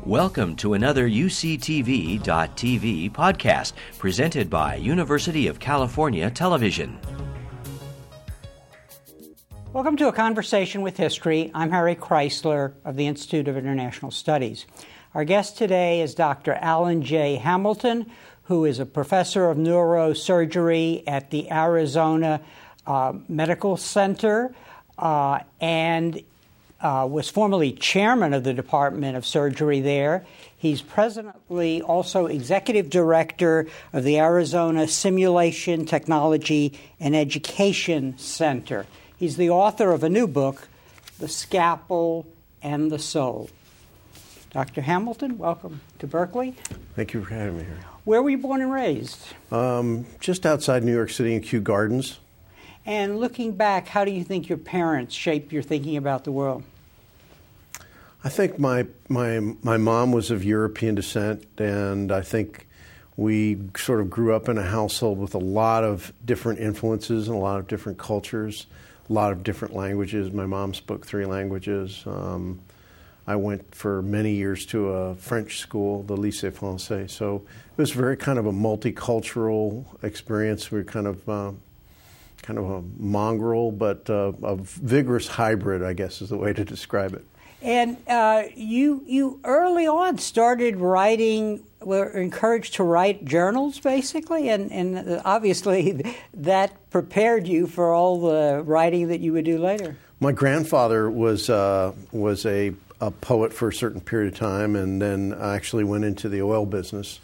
Welcome to another UCTV.tv podcast presented by University of California Television. Welcome to A Conversation with History. I'm Harry Chrysler of the Institute of International Studies. Our guest today is Dr. Alan J. Hamilton, who is a professor of neurosurgery at the Arizona Medical Center and was formerly chairman of the Department of Surgery there. He's presently also executive director of the Arizona Simulation, Technology, and Education Center. He's the author of a new book, The Scalpel and the Soul. Dr. Hamilton, welcome to Berkeley. Thank you for having me here. Where were you born and raised? Just outside New York City in Kew Gardens. And looking back, how do you think your parents shaped your thinking about the world? I think my mom was of European descent, and I think we sort of grew up in a household with a lot of different influences and a lot of different cultures, a lot of different languages. My mom spoke 3 languages. I went for many years to a French school, the Lycée Français. So it was very kind of a multicultural experience. We were kind of a mongrel, but a vigorous hybrid, I guess, is the way to describe it. And you early on started writing, were encouraged to write journals, basically, and obviously that prepared you for all the writing that you would do later. My grandfather was a poet for a certain period of time, and then actually went into the oil business.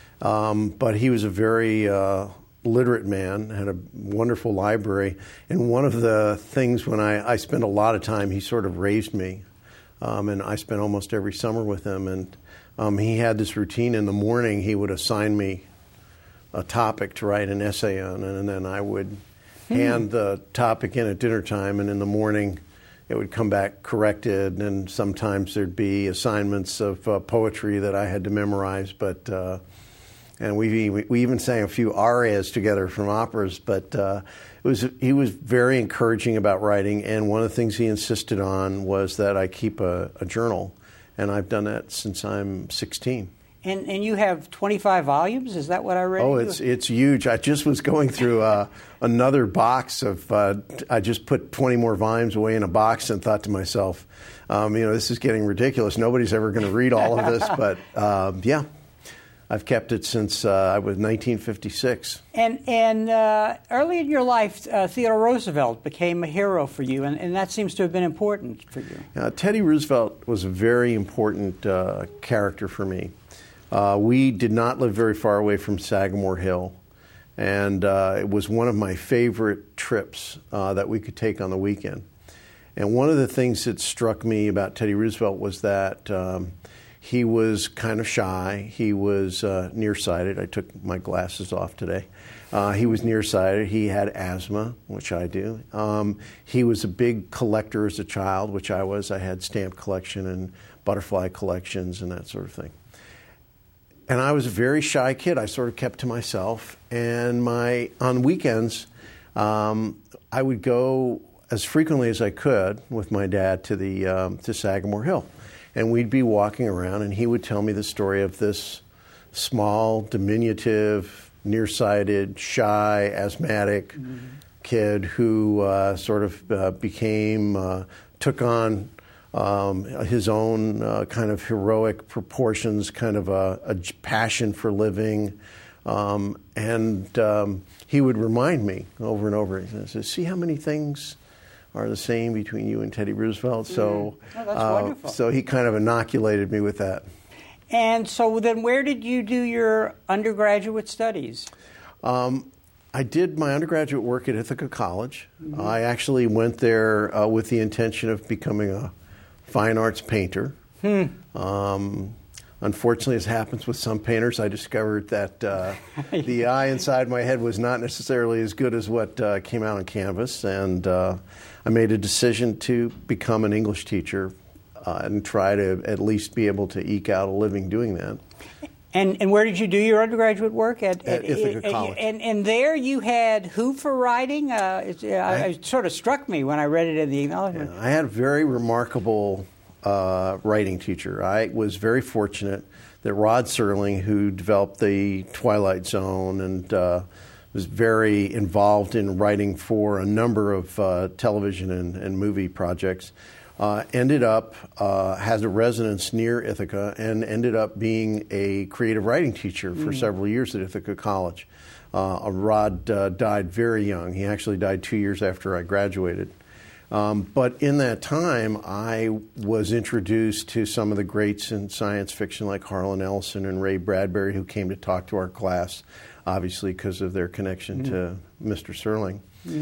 But he was a very literate man, had a wonderful library, and one of the things when I spent a lot of time, he sort of raised me, and I spent almost every summer with him, and he had this routine. In the morning he would assign me a topic to write an essay on, and then I would hand the topic in at dinner time, and in the morning it would come back corrected, and sometimes there'd be assignments of poetry that I had to memorize, but and we even sang a few arias together from operas, but he was very encouraging about writing, and one of the things he insisted on was that I keep a journal, and I've done that since I'm 16. And you have 25 volumes? Is that what I read? Oh, it's huge. I just was going through another box of, I just put 20 more volumes away in a box and thought to myself, this is getting ridiculous. Nobody's ever going to read all of this, but yeah. I've kept it since I was 1956. And early in your life, Theodore Roosevelt became a hero for you, and that seems to have been important for you. Teddy Roosevelt was a very important character for me. We did not live very far away from Sagamore Hill, and it was one of my favorite trips that we could take on the weekend. And one of the things that struck me about Teddy Roosevelt was that he was kind of shy. He was nearsighted. I took my glasses off today. He was nearsighted. He had asthma, which I do. He was a big collector as a child, which I was. I had stamp collection and butterfly collections and that sort of thing. And I was a very shy kid. I sort of kept to myself. And on weekends, I would go as frequently as I could with my dad to Sagamore Hill. And we'd be walking around, and he would tell me the story of this small, diminutive, nearsighted, shy, asthmatic kid who took on his own kind of heroic proportions, kind of a passion for living. And he would remind me over and over, he says, see how many things are the same between you and Teddy Roosevelt. So, that's wonderful. So he kind of inoculated me with that. And so then where did you do your undergraduate studies? I did my undergraduate work at Ithaca College. I actually went there with the intention of becoming a fine arts painter. Unfortunately, as happens with some painters, I discovered that the eye inside my head was not necessarily as good as what came out on canvas, and I made a decision to become an English teacher and try to at least be able to eke out a living doing that. And where did you do your undergraduate work? At Ithaca College. And there you had who for writing? It sort of struck me when I read it in the acknowledgement. Yeah, I had a very remarkable writing teacher. I was very fortunate that Rod Serling, who developed the Twilight Zone and was very involved in writing for a number of television and movie projects, ended up, has a residence near Ithaca and ended up being a creative writing teacher for several years at Ithaca College. Rod died very young. He actually died 2 years after I graduated. But in that time, I was introduced to some of the greats in science fiction like Harlan Ellison and Ray Bradbury, who came to talk to our class, obviously because of their connection to Mr. Serling.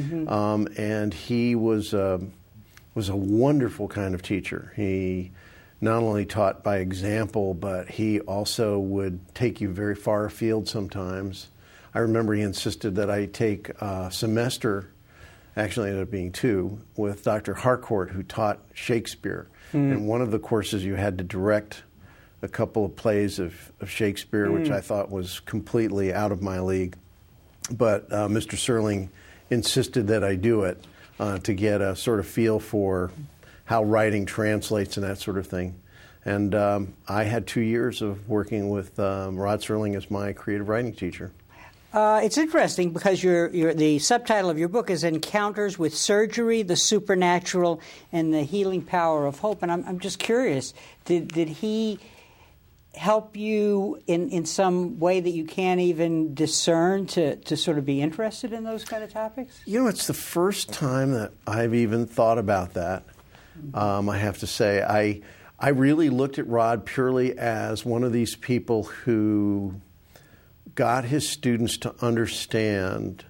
And he was a wonderful kind of teacher. He not only taught by example, but he also would take you very far afield sometimes. I remember he insisted that I take a semester, actually ended up being 2, with Dr. Harcourt, who taught Shakespeare. And one of the courses you had to direct a couple of plays of Shakespeare, which I thought was completely out of my league. But Mr. Serling insisted that I do it to get a sort of feel for how writing translates and that sort of thing. And I had 2 years of working with Rod Serling as my creative writing teacher. It's interesting because the subtitle of your book is Encounters with Surgery, the Supernatural, and the Healing Power of Hope. And I'm just curious, did he help you in some way that you can't even discern to sort of be interested in those kind of topics? You know, it's the first time that I've even thought about that, I have to say. I really looked at Rod purely as one of these people who got his students to understand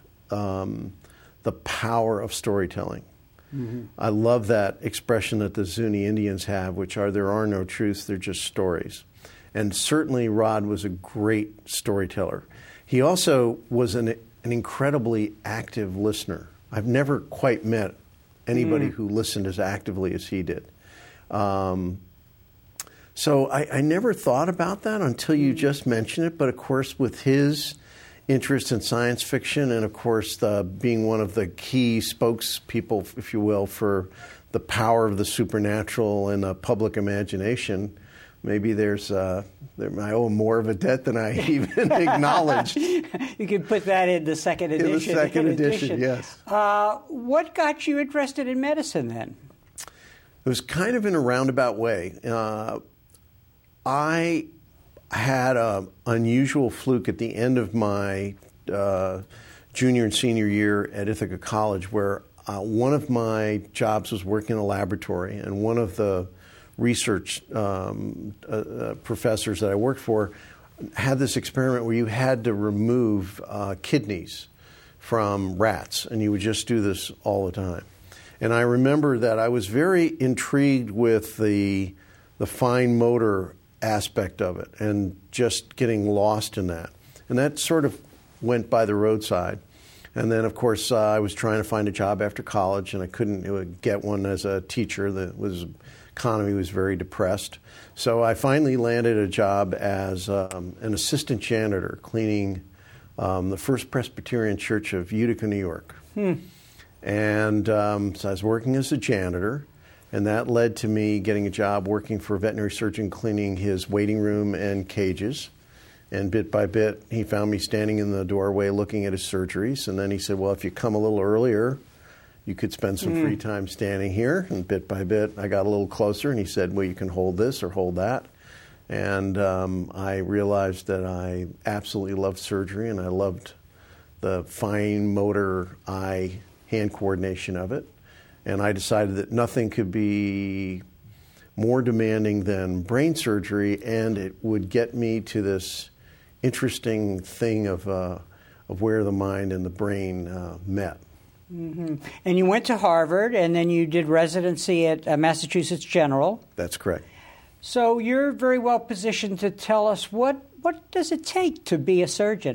the power of storytelling. I love that expression that the Zuni Indians have, which are, there are no truths, they're just stories. And certainly Rod was a great storyteller. He also was an incredibly active listener. I've never quite met anybody who listened as actively as he did. So I never thought about that until you just mentioned it. But of course, with his interest in science fiction and of course being one of the key spokespeople, if you will, for the power of the supernatural in the public imagination, maybe I owe him more of a debt than I even acknowledged. You could put that in the second edition. In the second edition, yes. What got you interested in medicine then? It was kind of in a roundabout way. I had an unusual fluke at the end of my junior and senior year at Ithaca College, where one of my jobs was working in a laboratory, and one of the research professors that I worked for had this experiment where you had to remove kidneys from rats, and you would just do this all the time. And I remember that I was very intrigued with the fine motor aspect of it and just getting lost in that. And that sort of went by the roadside. And then, of course, I was trying to find a job after college, and I couldn't get one as a teacher. Economy was very depressed. So I finally landed a job as an assistant janitor cleaning the First Presbyterian Church of Utica, New York. And so I was working as a janitor, and that led to me getting a job working for a veterinary surgeon cleaning his waiting room and cages. And bit by bit, he found me standing in the doorway looking at his surgeries. And then he said, well, if you come a little earlier, you could spend some free time standing here. And bit by bit, I got a little closer, and he said, well, you can hold this or hold that. And I realized that I absolutely loved surgery, and I loved the fine motor eye-hand coordination of it. And I decided that nothing could be more demanding than brain surgery, and it would get me to this interesting thing of where the mind and the brain met. And you went to Harvard, and then you did residency at Massachusetts General. That's correct. So you're very well positioned to tell us what does it take to be a surgeon?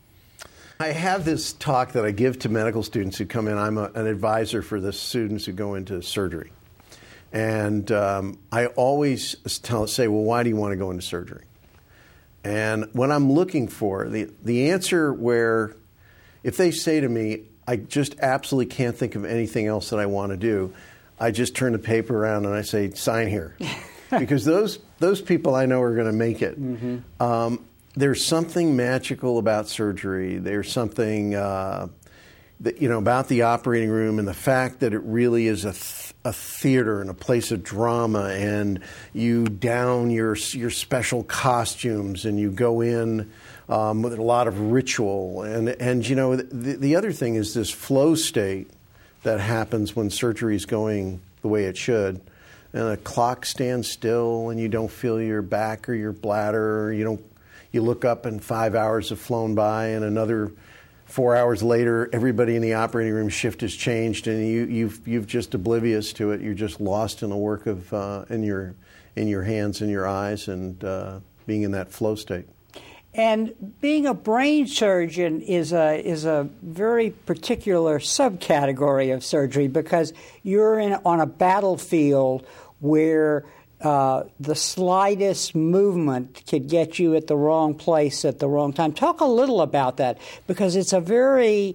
I have this talk that I give to medical students who come in. I'm an advisor for the students who go into surgery. And I always say, well, why do you want to go into surgery? And what I'm looking for, the answer where if they say to me, I just absolutely can't think of anything else that I want to do, I just turn the paper around and I say, sign here. Because those people I know are going to make it. Mm-hmm. There's something magical about surgery. There's something that, about the operating room and the fact that it really is a theater and a place of drama, and you don your special costumes and you go in with a lot of ritual. And the other thing is this flow state that happens when surgery is going the way it should. And the clock stands still, and you don't feel your back or your bladder. You look up, and 5 hours have flown by, and another 4 hours later, everybody in the operating room shift has changed, and you've just oblivious to it. You're just lost in the work of in your hands and your eyes, and being in that flow state. And being a brain surgeon is a very particular subcategory of surgery, because you're on a battlefield where the slightest movement could get you at the wrong place at the wrong time. Talk a little about that, because it's a very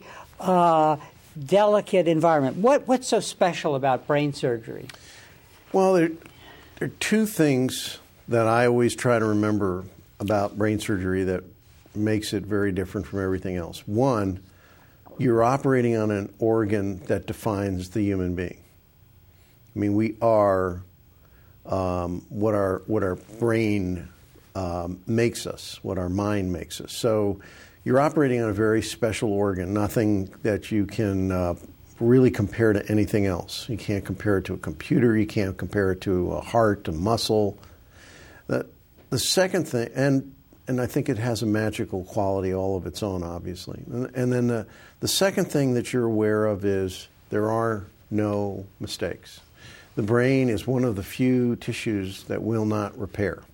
delicate environment. What's so special about brain surgery? Well, there are two things that I always try to remember about brain surgery that makes it very different from everything else. One, you're operating on an organ that defines the human being. I mean, we are what our brain makes us, what our mind makes us. So you're operating on a very special organ, nothing that you can really compare to anything else. You can't compare it to a computer. You can't compare it to a heart, a muscle. The second thing, and I think it has a magical quality all of its own, obviously. And then the second thing that you're aware of is there are no mistakes. The brain is one of the few tissues that will not repair.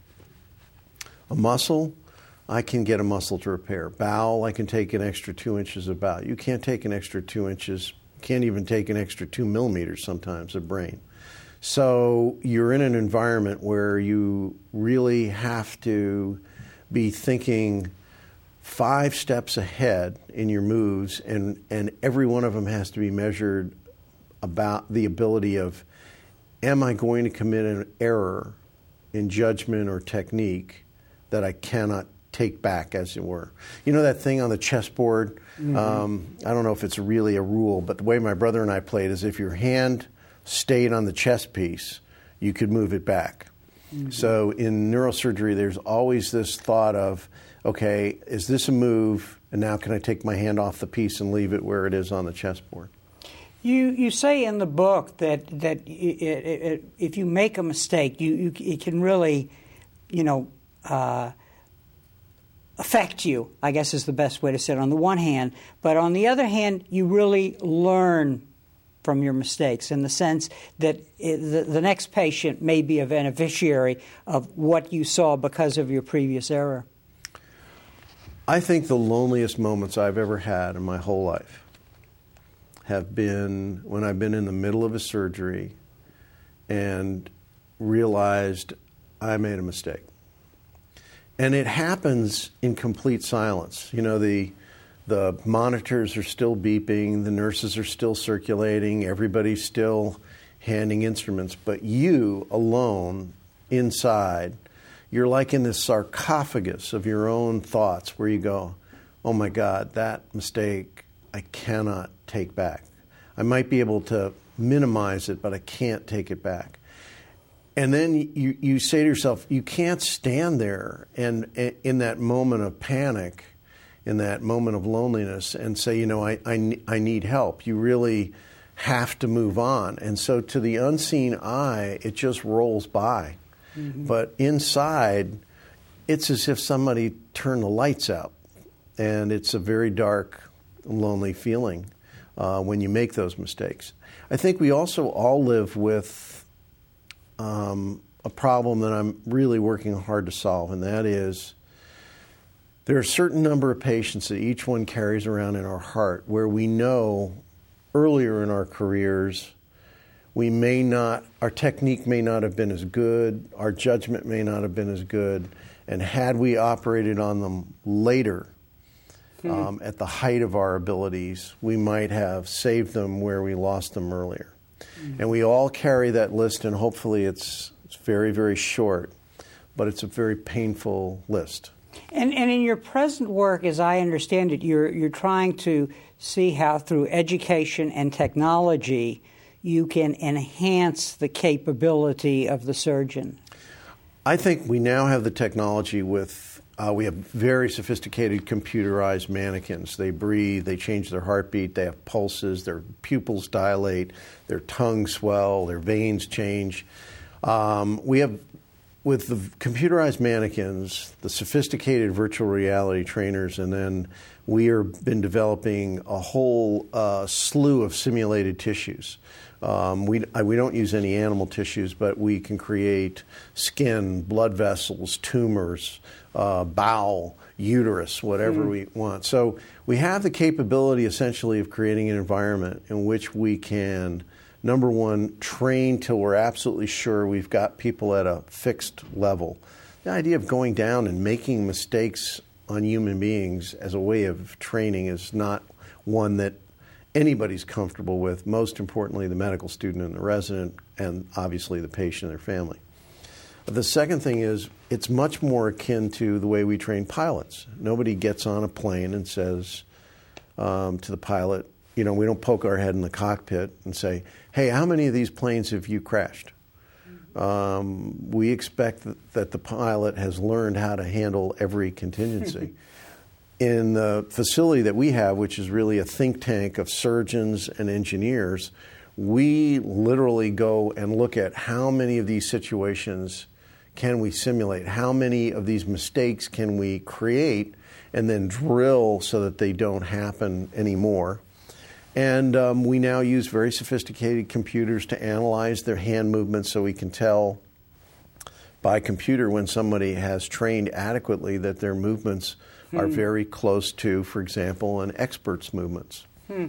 A muscle, I can get a muscle to repair. Bowel, I can take an extra 2 inches of bowel. You can't take an extra 2 inches, can't even take an extra 2 millimeters sometimes of brain. So you're in an environment where you really have to be thinking 5 steps ahead in your moves, and every one of them has to be measured about the ability of, am I going to commit an error in judgment or technique that I cannot take back, as it were? You know that thing on the chessboard? Mm-hmm. I don't know if it's really a rule, but the way my brother and I played is if your hand stayed on the chess piece, you could move it back. Mm-hmm. So in neurosurgery, there's always this thought of, okay, is this a move, and now can I take my hand off the piece and leave it where it is on the chessboard? You say in the book that if you make a mistake, it can really, affect you, I guess is the best way to say it, on the one hand. But on the other hand, you really learn from your mistakes, in the sense that the next patient may be a beneficiary of what you saw because of your previous error. I think the loneliest moments I've ever had in my whole life have been when I've been in the middle of a surgery and realized I made a mistake. And it happens in complete silence. You know, the monitors are still beeping, the nurses are still circulating, everybody's still handing instruments, but you alone inside, you're like in this sarcophagus of your own thoughts where you go, oh my God, that mistake I cannot take back. I might be able to minimize it, but I can't take it back. And then you say to yourself, you can't stand there and in that moment of panic, in that moment of loneliness, and say, I need help. You really have to move on. And so to the unseen eye, it just rolls by. Mm-hmm. But inside, it's as if somebody turned the lights out. And it's a very dark, lonely feeling when you make those mistakes. I think we also all live with a problem that I'm really working hard to solve, and that is there are a certain number of patients that each one carries around in our heart where we know earlier in our careers our technique may not have been as good, our judgment may not have been as good, and had we operated on them later, at the height of our abilities, we might have saved them where we lost them earlier. And we all carry that list, and hopefully it's very, very short, but it's a very painful list. And in your present work, as I understand it, you're trying to see how through education and technology you can enhance the capability of the surgeon. I think we now have the technology with, we have very sophisticated computerized mannequins. They breathe, they change their heartbeat, they have pulses, their pupils dilate, their tongues swell, their veins change. We have, with the computerized mannequins, the sophisticated virtual reality trainers, and then we have been developing a whole slew of simulated tissues. We don't use any animal tissues, but we can create skin, blood vessels, tumors, bowel, uterus, whatever we want. So we have the capability essentially of creating an environment in which we can, number one, train till we're absolutely sure we've got people at a fixed level. The idea of going down and making mistakes on human beings as a way of training is not one that anybody's comfortable with, most importantly the medical student and the resident, and obviously the patient and their family. The second thing is it's much more akin to the way we train pilots. Nobody gets on a plane and says to the pilot, we don't poke our head in the cockpit and say, hey, how many of these planes have you crashed? We expect that the pilot has learned how to handle every contingency. In the facility that we have, which is really a think tank of surgeons and engineers, we literally go and look at how many of these situations can we simulate, how many of these mistakes can we create, and then drill so that they don't happen anymore. And we now use very sophisticated computers to analyze their hand movements so we can tell by computer when somebody has trained adequately that their movements are very close to, for example, an expert's movements.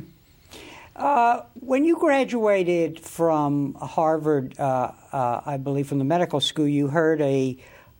When you graduated from Harvard, I believe from the medical school, you heard a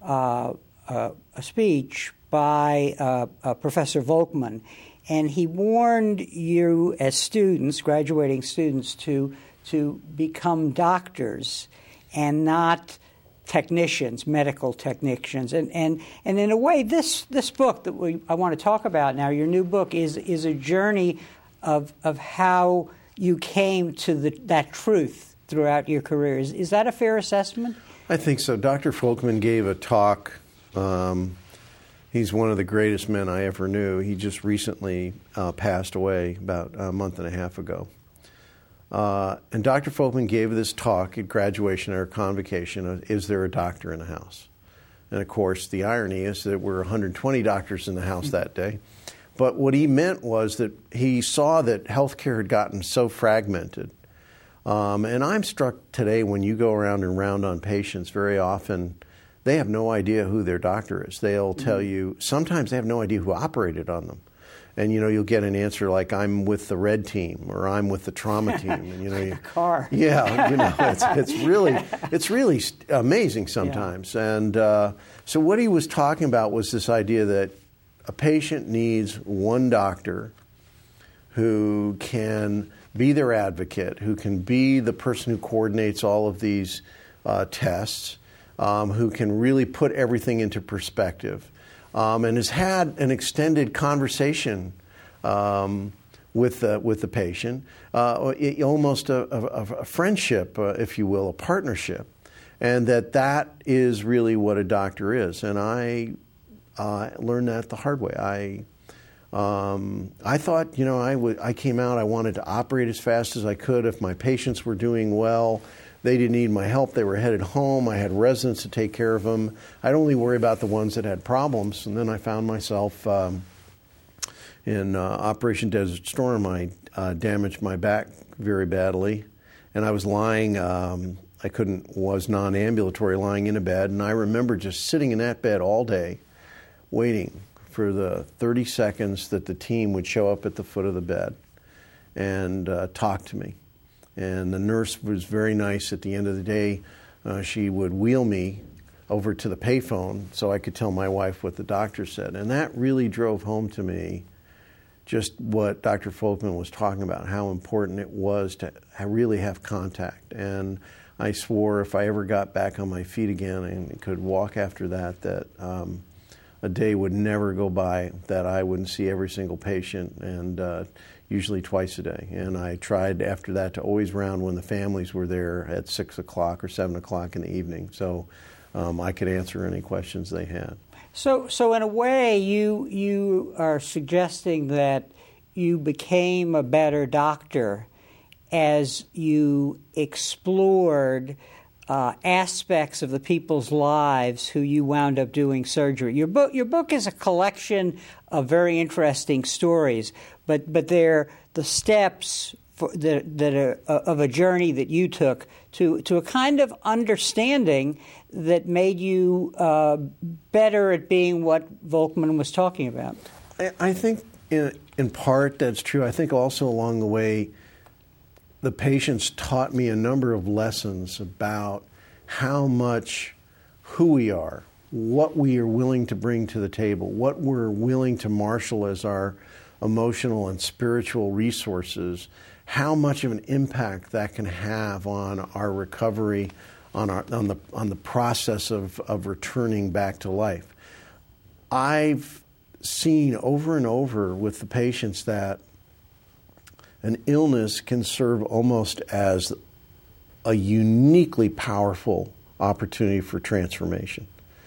speech by Professor Volkman, and he warned you as students, graduating students, to become doctors and not technicians, medical technicians. And in a way, this book that I want to talk about now, your new book, is a journey of how you came to that truth throughout your career. Is that a fair assessment? I think so. Dr. Volkman gave a talk. He's one of the greatest men I ever knew. He just recently passed away about a month and a half ago. And Dr. Volkman gave this talk at graduation or convocation of, is there a doctor in the house? And of course, the irony is that there were 120 doctors in the house that day. But what he meant was that he saw that healthcare had gotten so fragmented. And I'm struck today when you go around and round on patients, very often they have no idea who their doctor is. They'll tell you, sometimes they have no idea who operated on them. And, you'll get an answer like, I'm with the red team, or I'm with the trauma team. And, car. Yeah, it's really amazing sometimes. Yeah. And so what he was talking about was this idea that a patient needs one doctor who can be their advocate, who can be the person who coordinates all of these tests, who can really put everything into perspective. And has had an extended conversation with the patient, almost a friendship, if you will, a partnership, and that is really what a doctor is. And I learned that the hard way. I thought, I came out, I wanted to operate as fast as I could. If my patients were doing well, they didn't need my help. They were headed home. I had residents to take care of them. I'd only worry about the ones that had problems. And then I found myself in Operation Desert Storm. I damaged my back very badly. And I was lying, was non-ambulatory, lying in a bed. And I remember just sitting in that bed all day, waiting for the 30 seconds that the team would show up at the foot of the bed and talk to me. And the nurse was very nice. At the end of the day, she would wheel me over to the payphone so I could tell my wife what the doctor said. And that really drove home to me just what Dr. Folkman was talking about, how important it was to really have contact. And I swore if I ever got back on my feet again and could walk after that, that a day would never go by that I wouldn't see every single patient, and usually twice a day. And I tried after that to always round when the families were there at 6 o'clock or 7 o'clock in the evening, so I could answer any questions they had. So in a way, you are suggesting that you became a better doctor as you explored aspects of the people's lives who you wound up doing surgery. Your book is a collection of very interesting stories, but they're the steps that are of a journey that you took to a kind of understanding that made you better at being what Volkman was talking about. I think in part that's true. I think also along the way, the patients taught me a number of lessons about how much who we are, what we are willing to bring to the table, what we're willing to marshal as our emotional and spiritual resources, how much of an impact that can have on our recovery, on the process of returning back to life. I've seen over and over with the patients that an illness can serve almost as a uniquely powerful opportunity for transformation.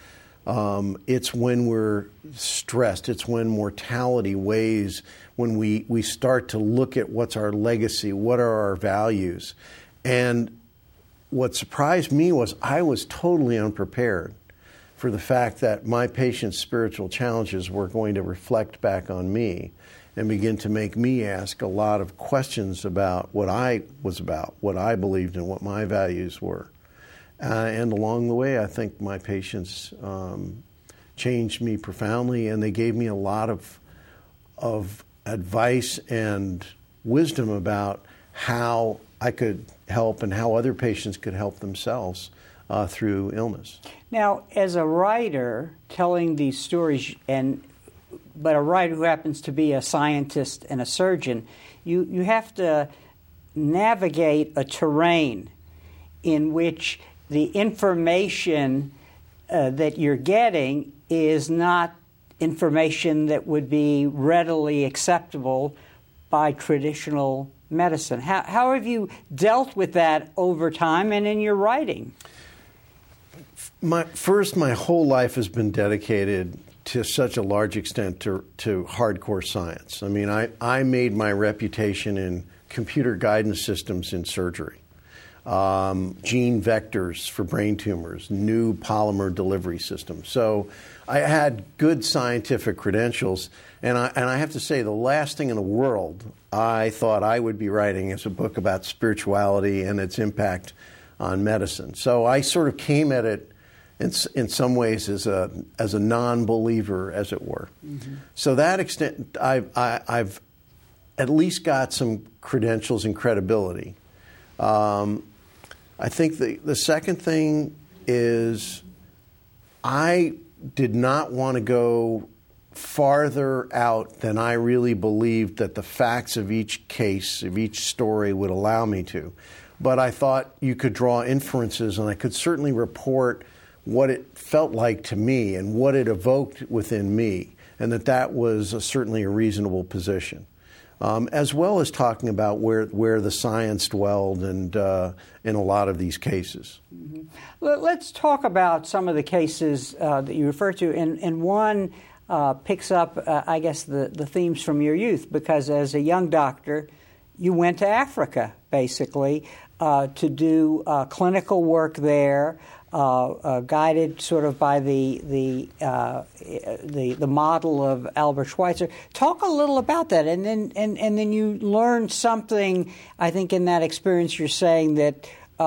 It's when we're stressed, it's when mortality weighs, when we start to look at what's our legacy, what are our values. And what surprised me was I was totally unprepared for the fact that my patients' spiritual challenges were going to reflect back on me and begin to make me ask a lot of questions about what I was about, what I believed in, what my values were. And along the way, I think my patients changed me profoundly, and they gave me a lot of advice and wisdom about how I could help and how other patients could help themselves through illness. Now, as a writer telling these stories, but a writer who happens to be a scientist and a surgeon, you have to navigate a terrain in which the information that you're getting is not information that would be readily acceptable by traditional medicine. How have you dealt with that over time and in your writing? My whole life has been dedicated to such a large extent to hardcore science. I mean, I made my reputation in computer guidance systems in surgery, gene vectors for brain tumors, new polymer delivery systems. So I had good scientific credentials, and I have to say the last thing in the world I thought I would be writing is a book about spirituality and its impact on medicine. So I sort of came at it in some ways as a non-believer, as it were. Mm-hmm. So that extent, I've at least got some credentials and credibility. I think the second thing is I did not want to go farther out than I really believed that the facts of each case, of each story would allow me to. But I thought you could draw inferences, and I could certainly report what it felt like to me and what it evoked within me, and that was certainly a reasonable position. As well as talking about where the science dwelled and in a lot of these cases. Mm-hmm. Let's talk about some of the cases that you refer to, and one picks up, I guess, the themes from your youth, because as a young doctor, you went to Africa, basically, to do clinical work there, guided sort of by the model of Albert Schweitzer. Talk a little about that, and then you learned something. I think in that experience, you're saying that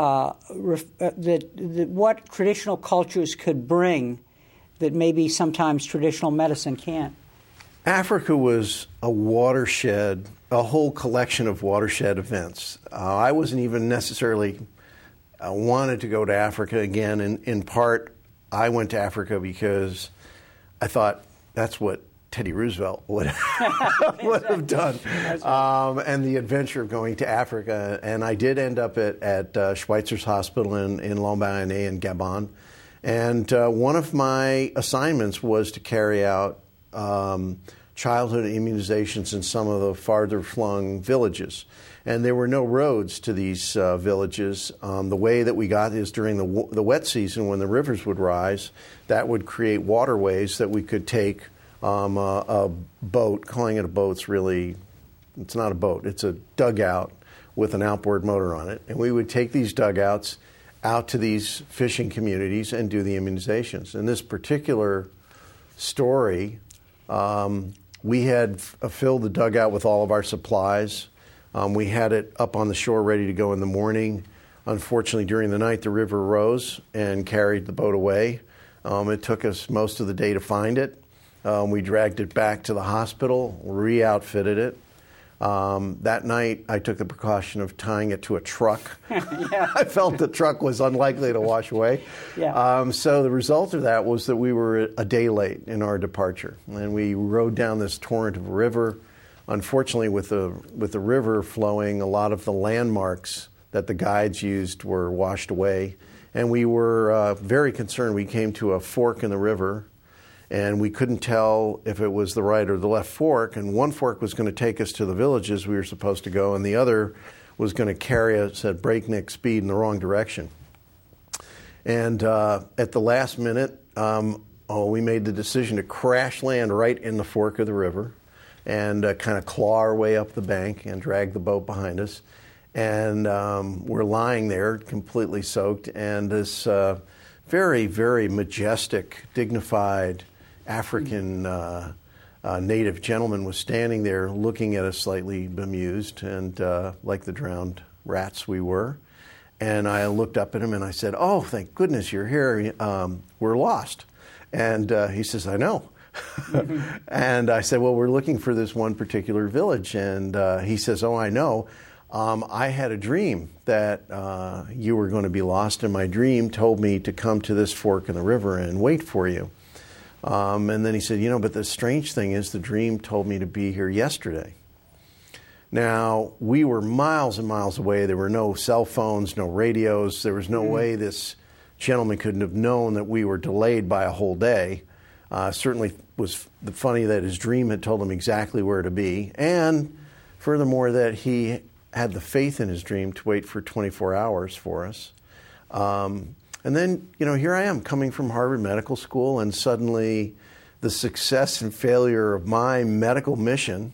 that what traditional cultures could bring that maybe sometimes traditional medicine can't. Africa was a watershed, a whole collection of watershed events. I wasn't even necessarily wanted to go to Africa again. In part, I went to Africa because I thought that's what Teddy Roosevelt would have done, and the adventure of going to Africa. And I did end up at Schweitzer's Hospital in Lombardie in Gabon. And one of my assignments was to carry out childhood immunizations in some of the farther flung villages. And there were no roads to these villages. The way that we got is during the wet season when the rivers would rise, that would create waterways that we could take a boat. Calling it a boat's really, it's not a boat, it's a dugout with an outboard motor on it. And we would take these dugouts out to these fishing communities and do the immunizations. In this particular story, we had filled the dugout with all of our supplies. We had it up on the shore ready to go in the morning. Unfortunately, during the night, the river rose and carried the boat away. It took us most of the day to find it. We dragged it back to the hospital, re-outfitted it. That night, I took the precaution of tying it to a truck. I felt the truck was unlikely to wash away. So the result of that was that we were a day late in our departure. And we rode down this torrent of a river. Unfortunately, with the river flowing, a lot of the landmarks that the guides used were washed away. And we were very concerned. We came to a fork in the river, and we couldn't tell if it was the right or the left fork. And one fork was going to take us to the villages we were supposed to go, and the other was going to carry us at breakneck speed in the wrong direction. And at the last minute, we made the decision to crash land right in the fork of the river and kind of claw our way up the bank and drag the boat behind us. And we're lying there completely soaked, and this very, very majestic, dignified African native gentleman was standing there looking at us slightly bemused and like the drowned rats we were. And I looked up at him and I said, "Oh, thank goodness you're here. We're lost." And he says, "I know." And I said, "Well, we're looking for this one particular village." And he says, "Oh, I know. I had a dream that you were going to be lost, and my dream told me to come to this fork in the river and wait for you." And then he said, but the strange thing is the dream told me to be here yesterday. Now, we were miles and miles away. There were no cell phones, no radios. There was no way this gentleman couldn't have known that we were delayed by a whole day. Certainly was funny that his dream had told him exactly where to be, and furthermore that he had the faith in his dream to wait for 24 hours for us. And then, here I am coming from Harvard Medical School, and suddenly the success and failure of my medical mission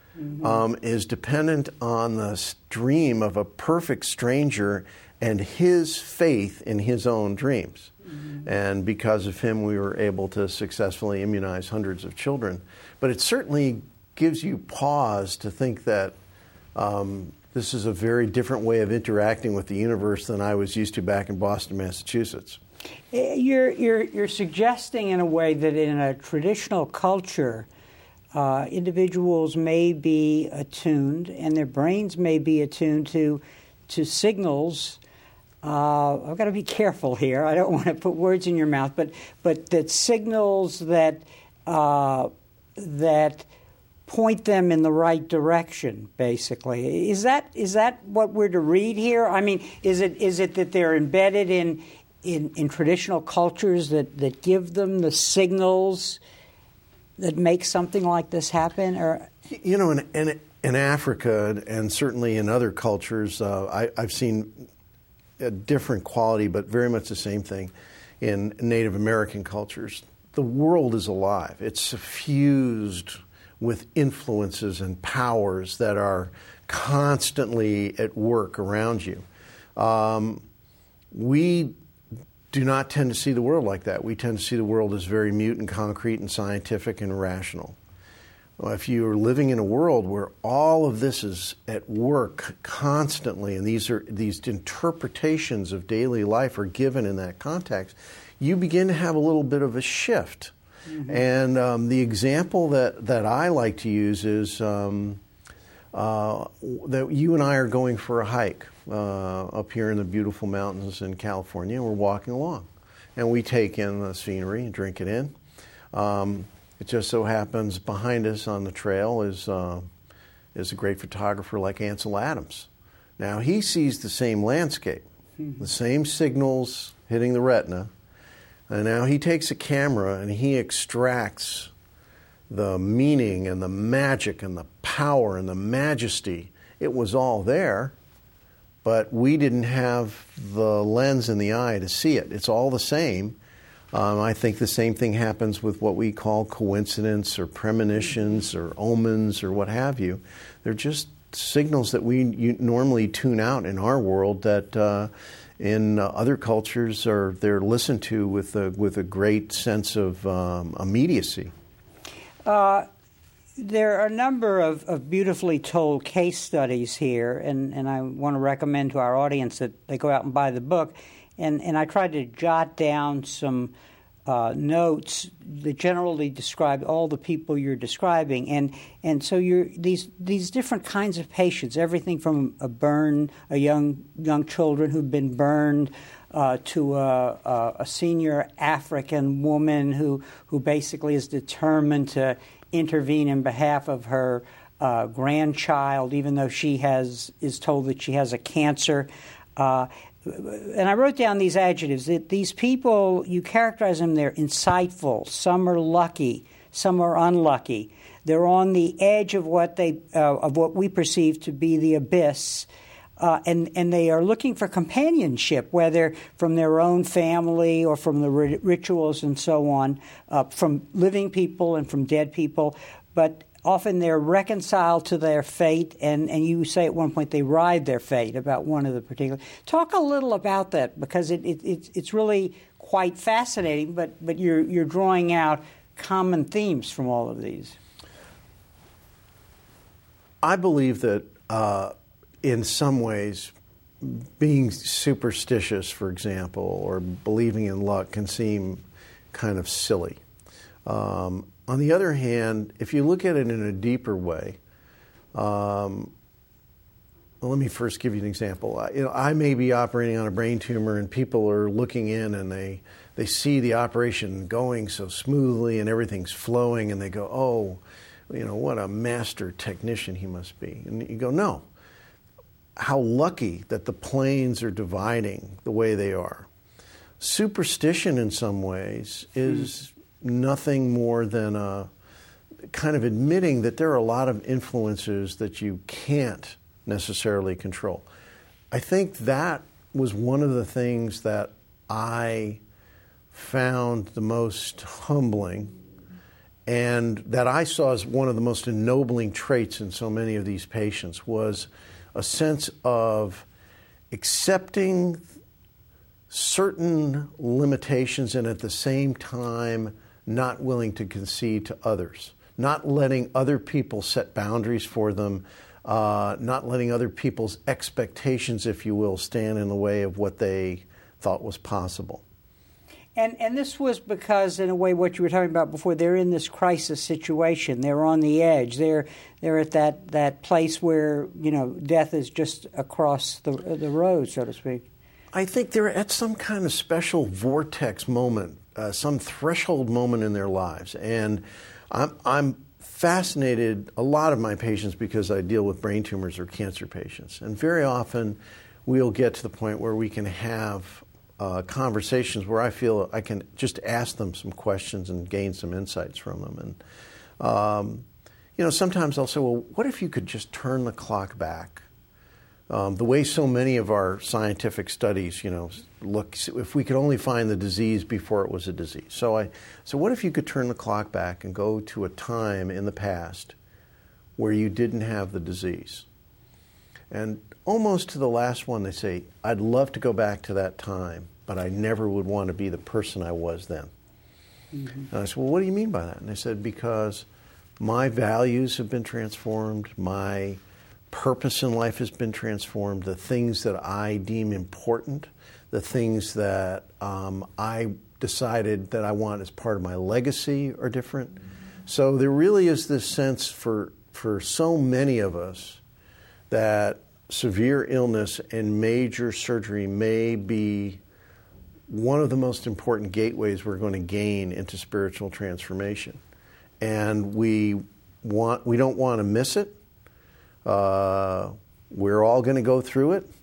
is dependent on the dream of a perfect stranger and his faith in his own dreams. And because of him, we were able to successfully immunize hundreds of children. But it certainly gives you pause to think that this is a very different way of interacting with the universe than I was used to back in Boston, Massachusetts. You're suggesting in a way that in a traditional culture, individuals may be attuned, and their brains may be attuned to signals. I've got to be careful here. I don't want to put words in your mouth, but that signals that point them in the right direction, basically. Is that what we're to read here? I mean, is it that they're embedded in traditional cultures that give them the signals that make something like this happen? Or in Africa and certainly in other cultures, I've seen a different quality, but very much the same thing in Native American cultures. The world is alive. It's suffused with influences and powers that are constantly at work around you. We do not tend to see the world like that. We tend to see the world as very mute and concrete and scientific and rational. Well, if you're living in a world where all of this is at work constantly, and these interpretations of daily life are given in that context, you begin to have a little bit of a shift. And the example that I like to use is that you and I are going for a hike up here in the beautiful mountains in California. We're walking along, and we take in the scenery and drink it in. It just so happens behind us on the trail is a great photographer like Ansel Adams. Now, he sees the same landscape, the same signals hitting the retina, and now he takes a camera and he extracts the meaning and the magic and the power and the majesty. It was all there, but we didn't have the lens in the eye to see it. It's all the same. I think the same thing happens with what we call coincidence or premonitions or omens or what have you. They're just signals that we normally tune out in our world that in other cultures they're listened to with a great sense of immediacy. There are a number of beautifully told case studies here, and I want to recommend to our audience that they go out and buy the book. And I tried to jot down some notes that generally describe all the people you're describing, and so these different kinds of patients, everything from a young children who've been burned, to a senior African woman who basically is determined to intervene in behalf of her grandchild, even though she is told that she has a cancer. And I wrote down these adjectives. That these people, you characterize them, they're insightful. Some are lucky. Some are unlucky. They're on the edge of what we perceive to be the abyss, and they are looking for companionship, whether from their own family or from the rituals and so on, from living people and from dead people. But often they're reconciled to their fate, and you say at one point they ride their fate about one of the particular. Talk a little about that, because it's really quite fascinating, but you're drawing out common themes from all of these. I believe that in some ways being superstitious, for example, or believing in luck can seem kind of silly. On the other hand, if you look at it in a deeper way, well, let me first give you an example. I may be operating on a brain tumor, and people are looking in, and they see the operation going so smoothly, and everything's flowing, and they go, "Oh, what a master technician he must be." And you go, "No. How lucky that the planes are dividing the way they are." Superstition, in some ways, is nothing more than a kind of admitting that there are a lot of influences that you can't necessarily control. I think that was one of the things that I found the most humbling, and that I saw as one of the most ennobling traits in so many of these patients, was a sense of accepting certain limitations and at the same time not willing to concede to others, not letting other people set boundaries for them, not letting other people's expectations, if you will, stand in the way of what they thought was possible. And this was because, in a way, what you were talking about before, they're in this crisis situation. They're on the edge. They're at that place where, death is just across the road, so to speak. I think they're at some kind of special vortex moment, some threshold moment in their lives. And I'm fascinated, a lot of my patients, because I deal with brain tumors or cancer patients. And very often we'll get to the point where we can have conversations where I feel I can just ask them some questions and gain some insights from them. And, sometimes I'll say, well, what if you could just turn the clock back? The way so many of our scientific studies, look, if we could only find the disease before it was a disease. So what if you could turn the clock back and go to a time in the past where you didn't have the disease? And almost to the last one, they say, I'd love to go back to that time, but I never would want to be the person I was then. Mm-hmm. And I said, well, what do you mean by that? And they said, because my values have been transformed, my purpose in life has been transformed, the things that I deem important, the things that I decided that I want as part of my legacy are different. So there really is this sense for so many of us that severe illness and major surgery may be one of the most important gateways we're going to gain into spiritual transformation. and we don't want to miss it. We're all going to go through it.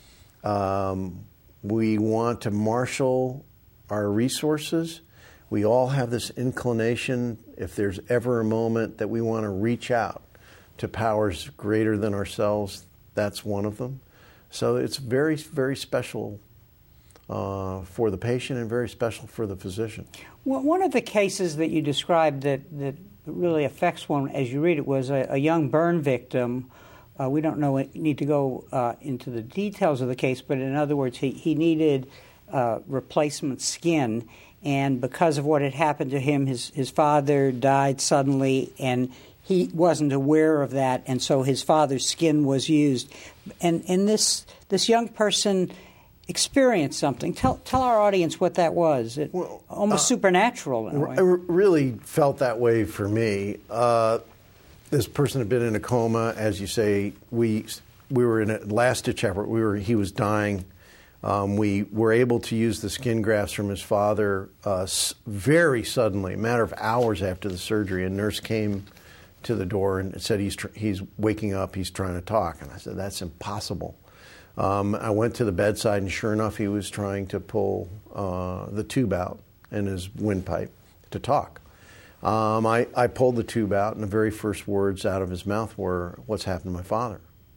We want to marshal our resources. We all have this inclination, if there's ever a moment that we want to reach out to powers greater than ourselves, that's one of them. So it's very, very special for the patient and very special for the physician. Well, one of the cases that you described that really affects one as you read it was a young burn victim. We don't need to go into the details of the case, but in other words, he needed replacement skin, and because of what had happened to him, his father died suddenly, and he wasn't aware of that, and so his father's skin was used. And this young person experienced something. Tell our audience what that was. Almost supernatural in a way. It really felt that way for me. This person had been in a coma, as you say. We were in a last-ditch effort. He was dying. We were able to use the skin grafts from his father very suddenly, a matter of hours after the surgery. A nurse came to the door and said, he's waking up, he's trying to talk. And I said, that's impossible. I went to the bedside, and sure enough, he was trying to pull the tube out in his windpipe to talk. I pulled the tube out, and the very first words out of his mouth were, "What's happened to my father?"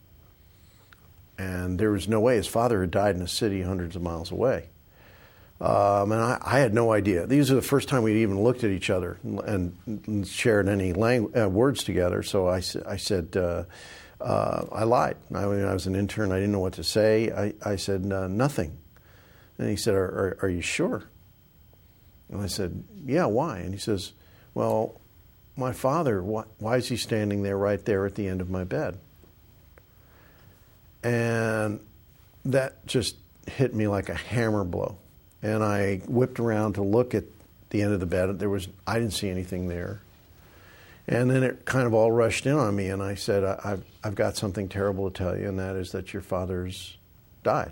And there was no way. His father had died in a city hundreds of miles away. And I had no idea. These are the first time we'd even looked at each other and shared any words together. So I said, I lied. I was an intern. I didn't know what to say. I said, nothing. And he said, are you sure? And I said, yeah, why? And he says, well, my father, why is he standing right there at the end of my bed? And that just hit me like a hammer blow. And I whipped around to look at the end of the bed. I didn't see anything there. And then it kind of all rushed in on me, and I said, I've got something terrible to tell you, and that is that your father's died.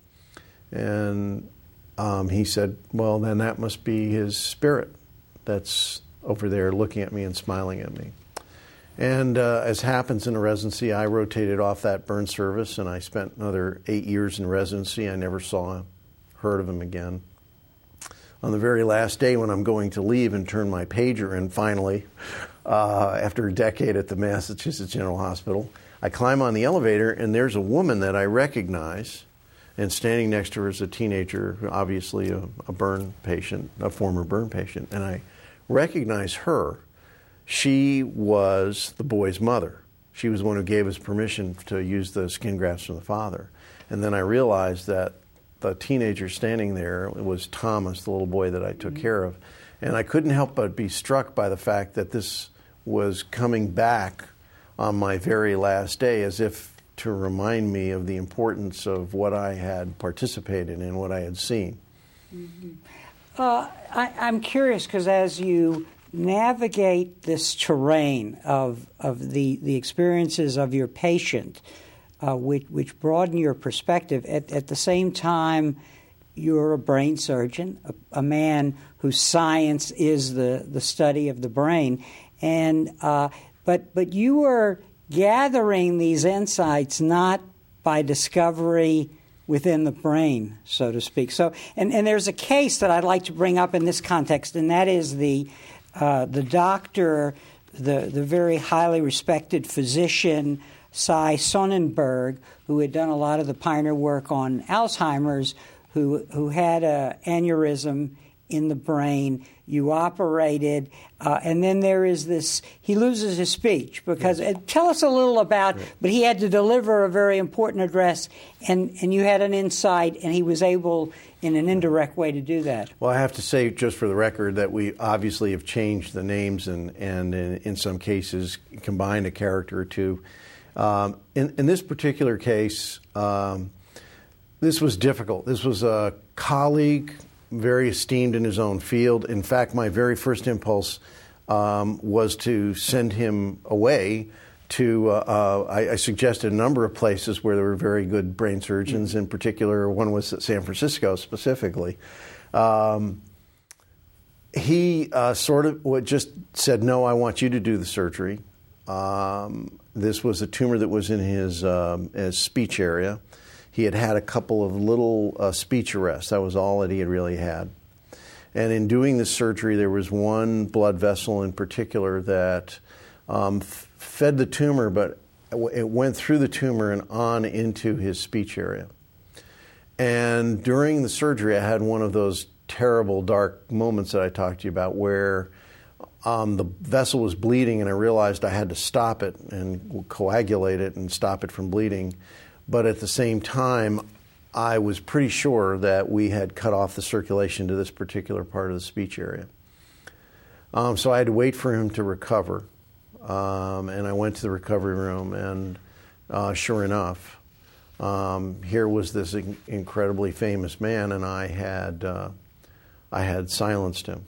And he said, well, then that must be his spirit that's over there looking at me and smiling at me. And as happens in a residency, I rotated off that burn service, and I spent another 8 years in residency. I never heard of him again. On the very last day when I'm going to leave and turn my pager in, finally, after a decade at the Massachusetts General Hospital, I climb on the elevator, and there's a woman that I recognize, and standing next to her is a teenager, obviously a burn patient, a former burn patient, and I recognize her. She was the boy's mother. She was the one who gave us permission to use the skin grafts from the father. And then I realized that the teenager standing there was Thomas, the little boy that I took care of. And I couldn't help but be struck by the fact that this was coming back on my very last day, as if to remind me of the importance of what I had participated in, what I had seen. Mm-hmm. I'm curious, because as you navigate this terrain of the experiences of your patient, which broaden your perspective, at the same time, you're a brain surgeon, a man whose science is the study of the brain, and but you are gathering these insights not by discovery within the brain, so to speak. So, and there's a case that I'd like to bring up in this context, and that is the doctor, the very highly respected physician, Sy Sonnenberg, who had done a lot of the pioneer work on Alzheimer's, who had an aneurysm in the brain. You operated, and then there is this, he loses his speech because, tell us a little about, but he had to deliver a very important address, and you had an insight, and he was able, in an indirect way, to do that. Well, I have to say, just for the record, that we obviously have changed the names and in some cases combined a character or two. In this particular case, this was difficult. This was a colleague, very esteemed in his own field. In fact, my very first impulse was to send him away to, I suggested a number of places where there were very good brain surgeons. In particular, one was at San Francisco specifically. He sort of just said, no, I want you to do the surgery. This was a tumor that was in his speech area. He had had a couple of little speech arrests. That was all that he had really had. And in doing the surgery, there was one blood vessel in particular that fed the tumor, but it went through the tumor and on into his speech area. And during the surgery, I had one of those terrible, dark moments that I talked to you about where the vessel was bleeding, and I realized I had to stop it and coagulate it and stop it from bleeding. But at the same time, I was pretty sure that we had cut off the circulation to this particular part of the speech area. So I had to wait for him to recover. And I went to the recovery room, and sure enough, here was this incredibly famous man, and I had silenced him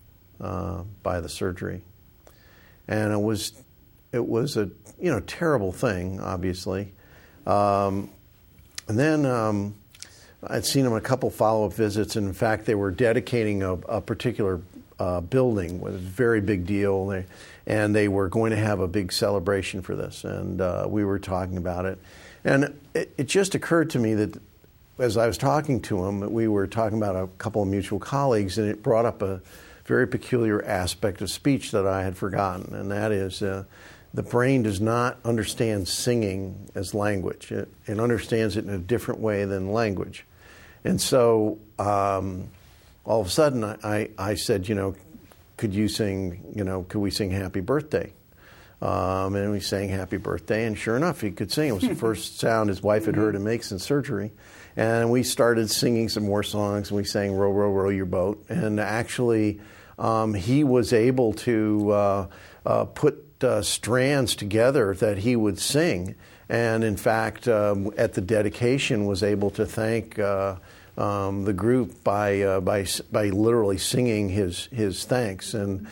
by the surgery. And it was a terrible thing, obviously. And then I'd seen him a couple follow-up visits, and in fact, they were dedicating a particular building with a very big deal, and they were going to have a big celebration for this, and we were talking about it. And it just occurred to me that as I was talking to him, we were talking about a couple of mutual colleagues, and it brought up a very peculiar aspect of speech that I had forgotten, and that is the brain does not understand singing as language. It understands it in a different way than language. And so all of a sudden I said, could you sing, could we sing Happy Birthday? And we sang Happy Birthday, and sure enough, he could sing. It was the first sound his wife had heard him make since surgery. And we started singing some more songs, and we sang Row, Row, Row Your Boat. And actually, he was able to put strands together that he would sing. And in fact, at the dedication, was able to thank the group by literally singing his thanks. And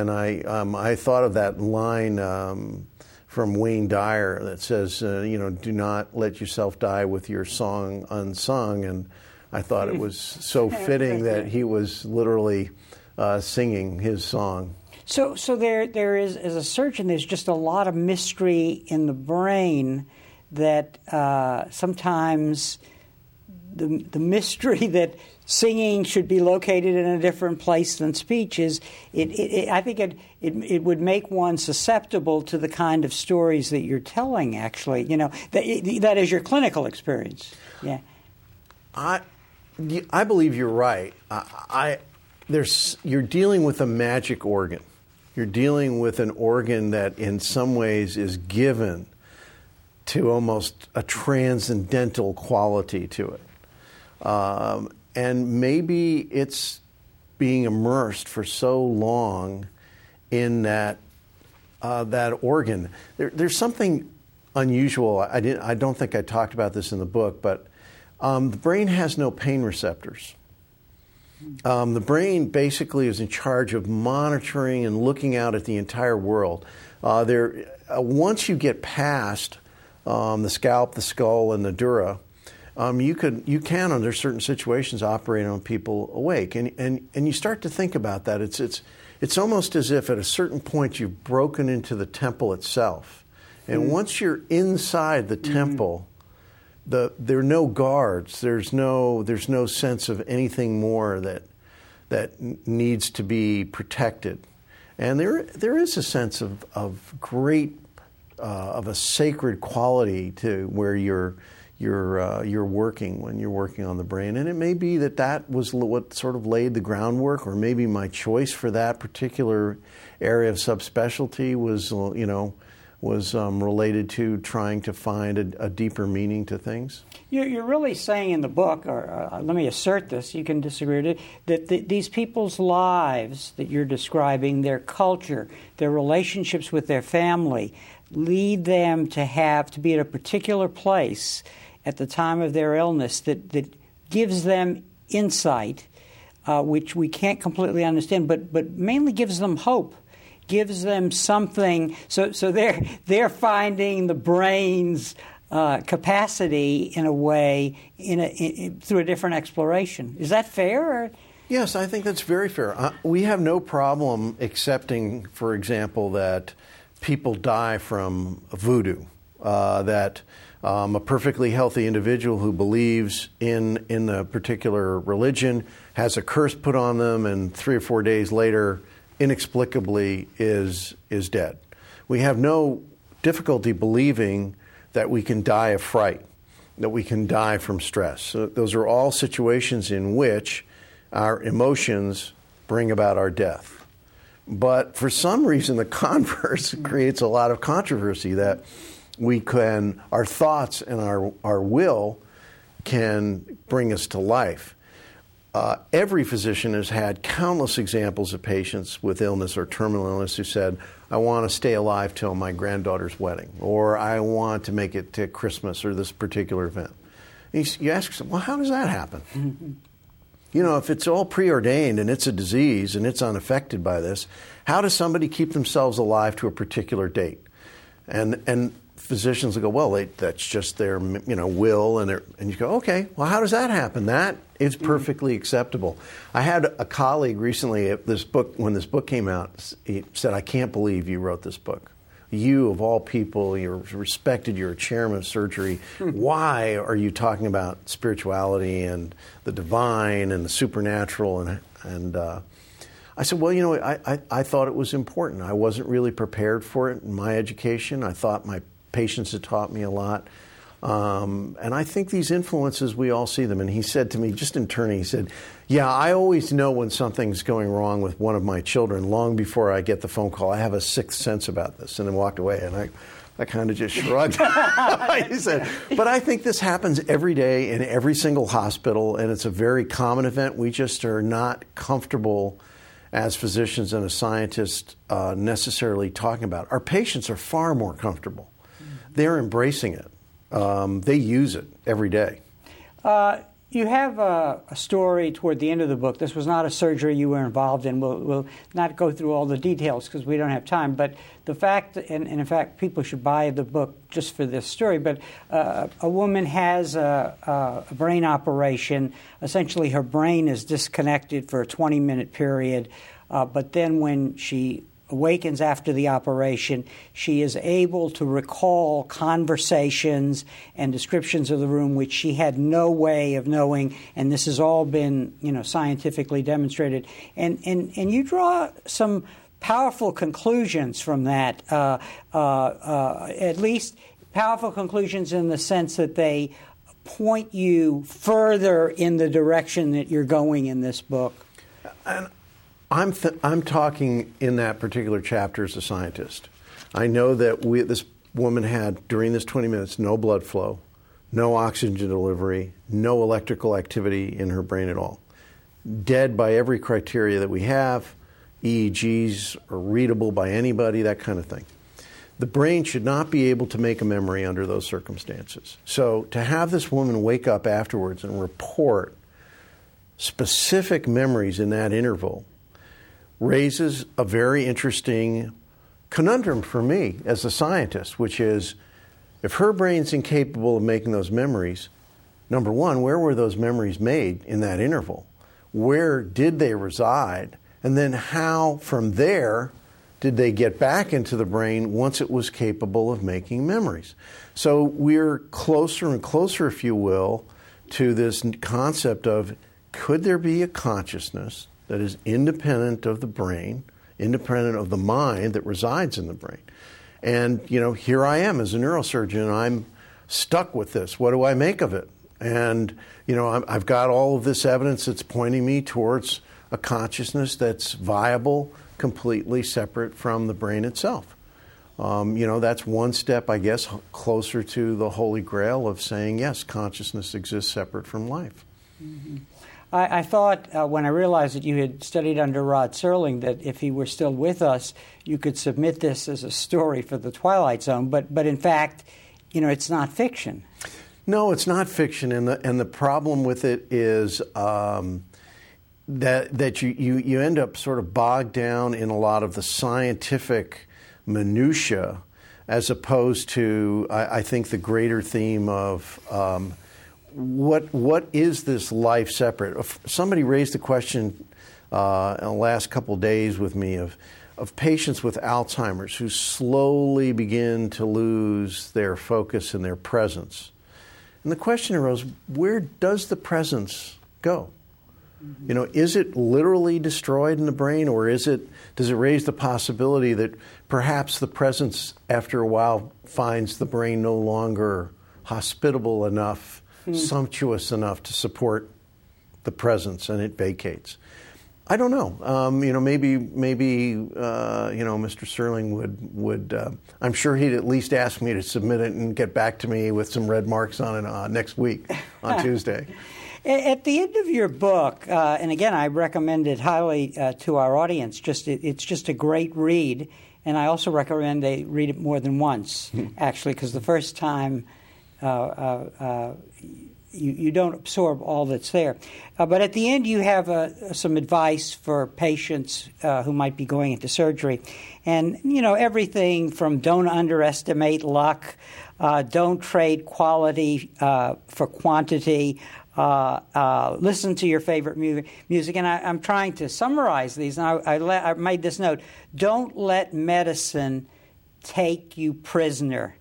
I thought of that line from Wayne Dyer that says, do not let yourself die with your song unsung. And I thought it was so fitting that he was literally singing his song. So there is, as a surgeon, there's just a lot of mystery in the brain that sometimes the mystery that singing should be located in a different place than speech is, I think it would make one susceptible to the kind of stories that you're telling, actually. That is your clinical experience. Yeah. I believe you're right. You're dealing with a magic organ. You're dealing with an organ that in some ways is given to almost a transcendental quality to it. And maybe it's being immersed for so long in that organ. There's something unusual. I don't think I talked about this in the book, but the brain has no pain receptors. The brain basically is in charge of monitoring and looking out at the entire world. Once you get past the scalp, the skull, and the dura, you can under certain situations operate on people awake, and you start to think about that. It's almost as if at a certain point you've broken into the temple itself, and once you're inside the temple, there are no guards. There's no sense of anything more that needs to be protected, and there is a sense of great of a sacred quality to where you're working when you're working on the brain. And it may be that was what sort of laid the groundwork, or maybe my choice for that particular area of subspecialty was related to trying to find a deeper meaning to things. You're really saying in the book, or let me assert this, you can disagree with it, that these people's lives that you're describing, their culture, their relationships with their family, lead them to be at a particular place at the time of their illness that gives them insight, which we can't completely understand, but mainly gives them hope, gives them something. So they're finding the brain's capacity in a way through a different exploration. Is that fair? Or? Yes, I think that's very fair. We have no problem accepting, for example, that people die from voodoo, that a perfectly healthy individual who believes in a particular religion has a curse put on them, and 3 or 4 days later, inexplicably is dead. We have no difficulty believing that we can die of fright, that we can die from stress. So those are all situations in which our emotions bring about our death. But for some reason, the converse creates a lot of controversy, that our thoughts and our will can bring us to life. Every physician has had countless examples of patients with illness or terminal illness who said, I want to stay alive till my granddaughter's wedding, or I want to make it to Christmas or this particular event. And you ask yourself, well, how does that happen? Mm-hmm. You know, if it's all preordained and it's a disease and it's unaffected by this, how does somebody keep themselves alive to a particular date? And physicians will go, well, that's just their will, and you go, okay, well, how does that happen? That is perfectly acceptable. I had a colleague recently at when this book came out, he said, I can't believe you wrote this book. You, of all people, you're respected, you're a chairman of surgery. Why are you talking about spirituality and the divine and the supernatural? And I said, well, I thought it was important. I wasn't really prepared for it in my education. I thought my patients had taught me a lot. And I think these influences, we all see them. And he said to me, just in turning, he said, yeah, I always know when something's going wrong with one of my children long before I get the phone call. I have a sixth sense about this. And then walked away. And I kind of just shrugged. He said, but I think this happens every day in every single hospital, and it's a very common event. We just are not comfortable as physicians and as scientists necessarily talking about it. Our patients are far more comfortable. They're embracing it. They use it every day. You have a story toward the end of the book. This was not a surgery you were involved in. We'll not go through all the details because we don't have time. But the fact, and in fact, people should buy the book just for this story, but a woman has a brain operation. Essentially, her brain is disconnected for a 20-minute period. But then when she awakens after the operation, she is able to recall conversations and descriptions of the room which she had no way of knowing, and this has all been, scientifically demonstrated. And you draw some powerful conclusions from that, at least powerful conclusions in the sense that they point you further in the direction that you're going in this book. And I'm talking in that particular chapter as a scientist. I know that this woman had, during this 20 minutes, no blood flow, no oxygen delivery, no electrical activity in her brain at all. Dead by every criteria that we have. EEGs are readable by anybody, that kind of thing. The brain should not be able to make a memory under those circumstances. So to have this woman wake up afterwards and report specific memories in that interval raises a very interesting conundrum for me as a scientist, which is, if her brain's incapable of making those memories, number one, where were those memories made in that interval? Where did they reside? And then how, from there, did they get back into the brain once it was capable of making memories? So we're closer and closer, if you will, to this concept of, could there be a consciousness that is independent of the brain, independent of the mind that resides in the brain? And, here I am as a neurosurgeon, I'm stuck with this. What do I make of it? And, I've got all of this evidence that's pointing me towards a consciousness that's viable, completely separate from the brain itself. That's one step, I guess, closer to the Holy Grail of saying, yes, consciousness exists separate from life. Mm-hmm. I thought when I realized that you had studied under Rod Serling that if he were still with us, you could submit this as a story for the Twilight Zone. But in fact, it's not fiction. No, it's not fiction, and the problem with it is that you end up sort of bogged down in a lot of the scientific minutia, as opposed to I think the greater theme of what is this life separate? Somebody raised a question in the last couple of days with me of patients with Alzheimer's who slowly begin to lose their focus and their presence. And the question arose, where does the presence go? You know, is it literally destroyed in the brain, or does it raise the possibility that perhaps the presence after a while finds the brain no longer hospitable enough, sumptuous enough to support the presence, and it vacates? I don't know. Maybe Mr. Serling would. I'm sure he'd at least ask me to submit it and get back to me with some red marks on it next week on Tuesday. At the end of your book, and again, I recommend it highly to our audience. It's just a great read, and I also recommend they read it more than once, actually, because the first time you don't absorb all that's there. But at the end, you have some advice for patients who might be going into surgery. And, everything from don't underestimate luck, don't trade quality for quantity, listen to your favorite music. And I'm trying to summarize these. And I made this note: don't let medicine take you prisoner.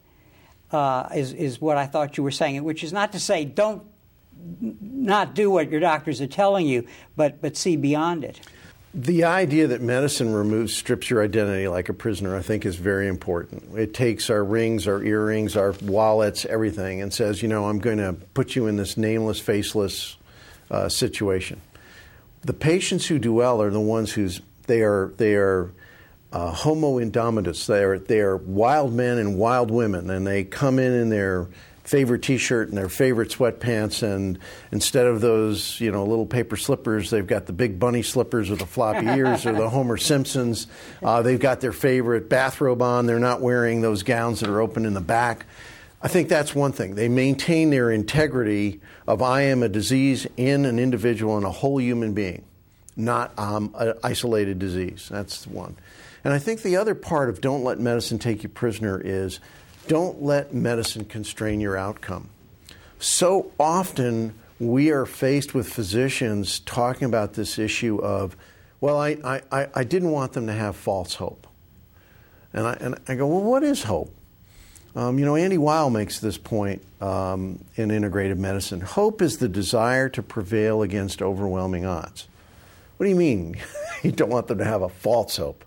Is what I thought you were saying, which is not to say don't not do what your doctors are telling you, but see beyond it. The idea that medicine strips your identity like a prisoner, I think, is very important. It takes our rings, our earrings, our wallets, everything, and says, I'm going to put you in this nameless, faceless situation. The patients who do well are the ones they are homo indomitus. They are wild men and wild women, and they come in their favorite T-shirt and their favorite sweatpants, and instead of those little paper slippers, they've got the big bunny slippers with the floppy ears or the Homer Simpsons. They've got their favorite bathrobe on. They're not wearing those gowns that are open in the back. I think that's one thing. They maintain their integrity of I am a disease in an individual and a whole human being, not an isolated disease. That's one. And I think the other part of don't let medicine take you prisoner is don't let medicine constrain your outcome. So often we are faced with physicians talking about this issue of, well, I didn't want them to have false hope. And I go, well, what is hope? Andy Weil makes this point in integrative medicine. Hope is the desire to prevail against overwhelming odds. What do you mean you don't want them to have a false hope?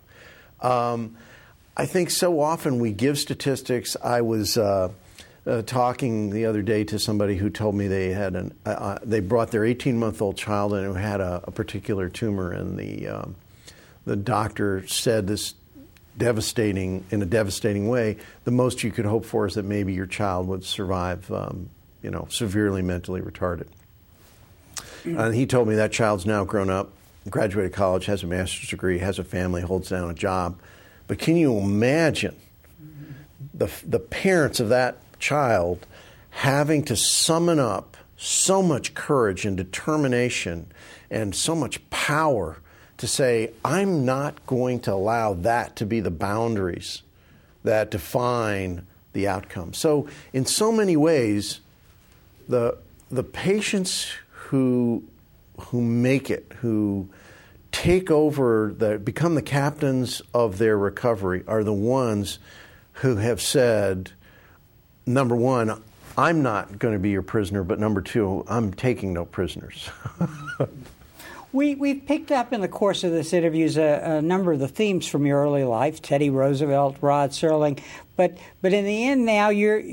I think so often we give statistics. I was talking the other day to somebody who told me they had they brought their 18-month-old child in who had a particular tumor, and the doctor said this in a devastating way, the most you could hope for is that maybe your child would survive, severely mentally retarded. And he told me that child's now grown up, graduated college, has a master's degree, has a family, holds down a job. But can you imagine the parents of that child having to summon up so much courage and determination and so much power to say, I'm not going to allow that to be the boundaries that define the outcome. So in so many ways, the patients who make it, who take over, become the captains of their recovery, are the ones who have said, number one, I'm not going to be your prisoner, but number two, I'm taking no prisoners. We've picked up in the course of this interview a number of the themes from your early life: Teddy Roosevelt, Rod Serling. But in the end, now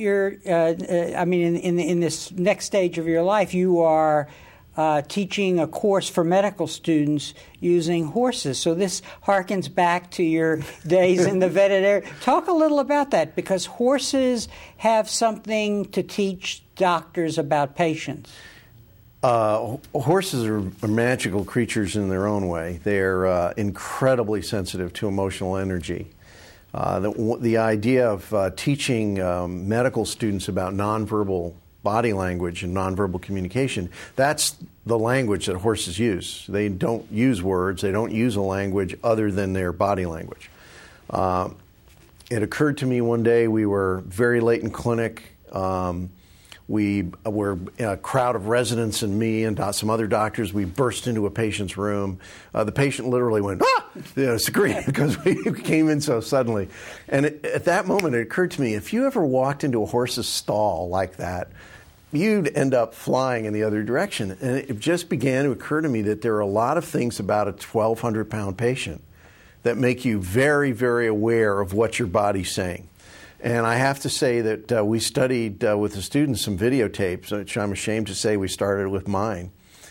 in this next stage of your life, you are teaching a course for medical students using horses. So this harkens back to your days in the veterinary. Talk a little about that, because horses have something to teach doctors about patients. Horses are magical creatures in their own way. They're incredibly sensitive to emotional energy. The idea of teaching medical students about nonverbal body language and nonverbal communication, that's the language that horses use. They don't use words. They don't use a language other than their body language. It occurred to me one day, we were very late in clinic. We were a crowd of residents and me and some other doctors. We burst into a patient's room. The patient literally went, screaming because we came in so suddenly. And at that moment, it occurred to me, if you ever walked into a horse's stall like that, you'd end up flying in the other direction. And it just began to occur to me that there are a lot of things about a 1,200-pound patient that make you very, very aware of what your body's saying. And I have to say that we studied with the students some videotapes, which I'm ashamed to say we started with mine.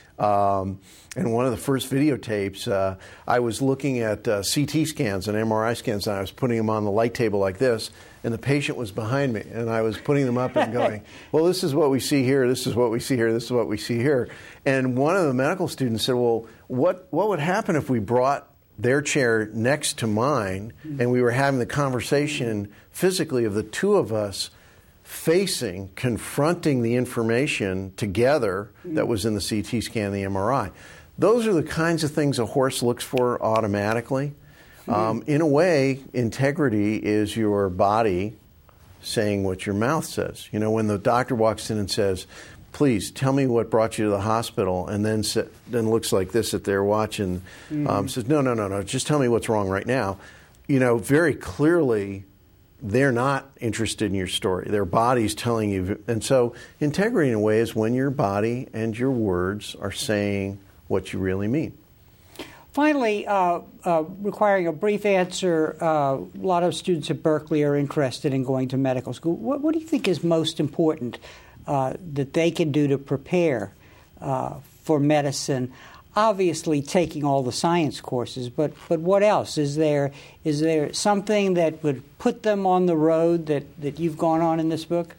And one of the first videotapes, I was looking at CT scans and MRI scans, and I was putting them on the light table like this, and the patient was behind me, and I was putting them up and going, well, this is what we see here, this is what we see here, this is what we see here. And one of the medical students said, well, what would happen if we brought their chair next to mine and we were having the conversation physically of the two of us facing, confronting the information together that was in the CT scan and the MRI. Those are the kinds of things a horse looks for automatically. In a way, integrity is your body saying what your mouth says. You know, when the doctor walks in and says, please tell me what brought you to the hospital, and then looks like this at their watch and says, no, just tell me what's wrong right now. You know, very clearly, they're not interested in your story. Their body's telling you. And so integrity, in a way, is when your body and your words are saying what you really mean. Finally, requiring a brief answer, a lot of students at Berkeley are interested in going to medical school. What do you think is most important that they can do to prepare for medicine? Obviously, taking all the science courses, but what else? Is there something that would put them on the road that you've gone on in this book?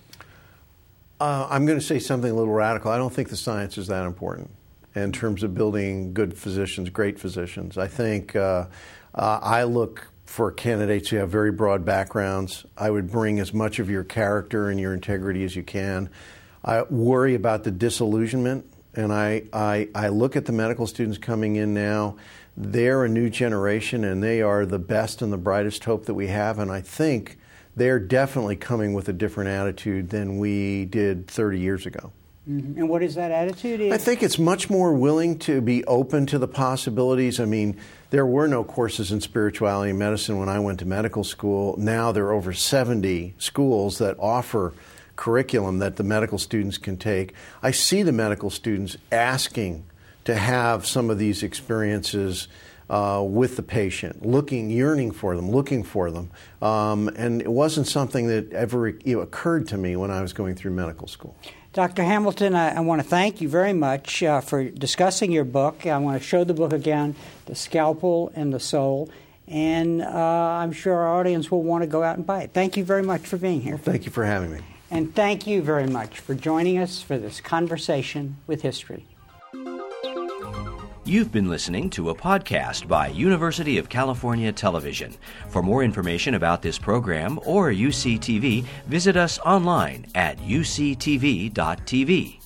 I'm going to say something a little radical. I don't think the science is that important in terms of building good physicians, great physicians. I think I look for candidates who have very broad backgrounds. I would bring as much of your character and your integrity as you can. I worry about the disillusionment, and I look at the medical students coming in now. They're a new generation, and they are the best and the brightest hope that we have, and I think they're definitely coming with a different attitude than we did 30 years ago. Mm-hmm. And what is that attitude? I think it's much more willing to be open to the possibilities. I mean, there were no courses in spirituality and medicine when I went to medical school. Now there are over 70 schools that offer curriculum that the medical students can take. I see the medical students asking to have some of these experiences with the patient, yearning for them, looking for them. And it wasn't something that ever occurred to me when I was going through medical school. Dr. Hamilton, I want to thank you very much for discussing your book. I want to show the book again, The Scalpel and the Soul, and I'm sure our audience will want to go out and buy it. Thank you very much for being here. Well, thank you for having me. And thank you very much for joining us for this conversation with history. You've been listening to a podcast by University of California Television. For more information about this program or UCTV, visit us online at uctv.tv.